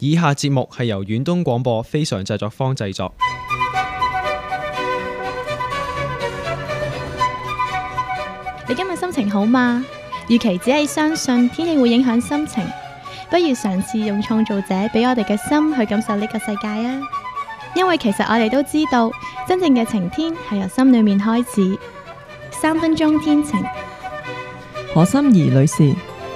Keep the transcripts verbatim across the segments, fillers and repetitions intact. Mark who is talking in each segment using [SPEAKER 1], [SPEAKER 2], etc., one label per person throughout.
[SPEAKER 1] 以下節目係由遠東廣播非常製作坊製作。
[SPEAKER 2] 你今日心情好嗎？與其只係相信天氣會影響心情，不如嘗試用創造者俾我哋嘅心去感受呢個世界啊！因為其實我哋都知道，真正嘅晴天係由心裏面開始。三分鐘天晴，
[SPEAKER 3] 何心怡女士。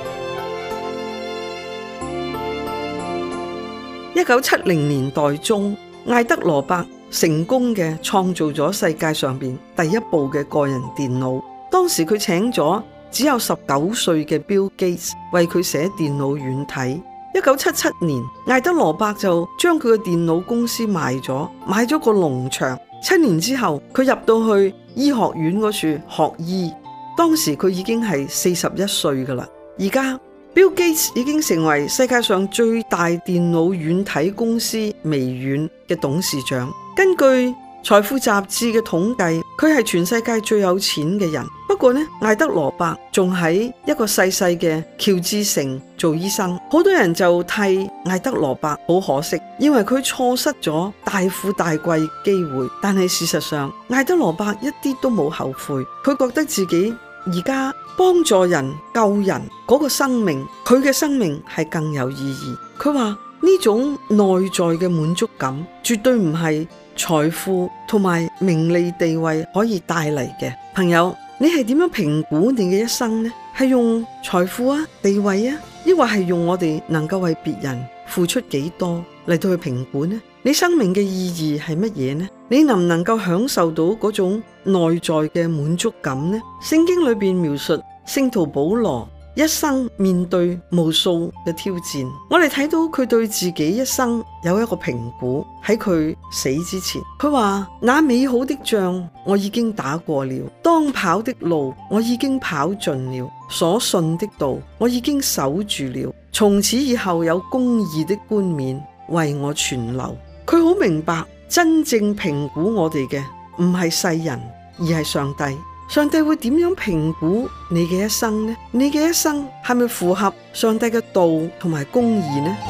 [SPEAKER 4] 一九七零年代中，艾德羅伯成功嘅創造咗世界上邊第一部嘅個人電腦。當時佢請咗只有十九歲嘅 Bill Gates 為佢寫電腦軟體。一九七七年，艾德羅伯就將佢嘅電腦公司賣咗，買咗個農場。七年之後，佢入到去醫學院嗰處學醫。當時佢已經係四十一歲噶啦。而家 Bill Gates 已經成為世界上最大電腦軟體公司微軟嘅董事長。根據財富雜誌嘅統計，佢係全世界最有錢嘅人。不過呢，艾德羅伯仲喺一個細細嘅喬治城做醫生。好多人就替艾德羅伯好可惜，因為佢錯失咗大富大貴機會。但係事實上，艾德羅伯一啲都冇後悔。佢覺得自己而家幫助人救人嗰個生命，佢嘅生命係更有意義。佢話呢種內在嘅滿足感絕對唔係財富同埋名利地位可以帶嚟嘅。朋友，你係點樣評估你嘅一生呢？係用財富啊、地位啊，抑或係用我哋能夠為別人付出幾多嚟到去評估呢？你生命嘅意義係乜嘢呢？你能唔能夠享受到嗰種內在嘅滿足感呢？聖經裏邊描述聖徒保羅一生面對無數嘅挑戰，我哋睇到佢對自己一生有一個評估。喺佢死之前，佢話：那美好的仗我已經打過了，當跑的路我已經跑盡了，所信的道我已經守住了，從此以後有公義的冠冕為我存留。佢好明白，真正評估我哋嘅唔係世人，而係上帝。上帝會點樣評估你嘅一生呢？你嘅一生係咪符合上帝嘅道同埋公義呢？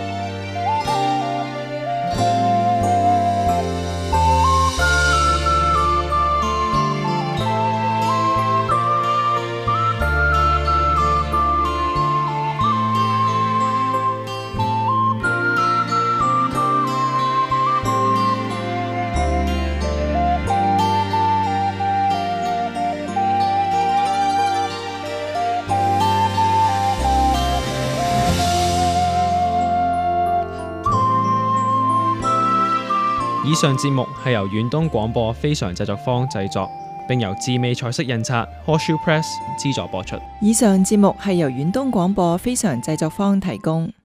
[SPEAKER 1] 以上節目係由遠東廣播非常製作坊製作，並由智美彩色印刷 Horseshoe Press 資助播出。
[SPEAKER 3] 以上節目係由遠東廣播非常製作坊提供。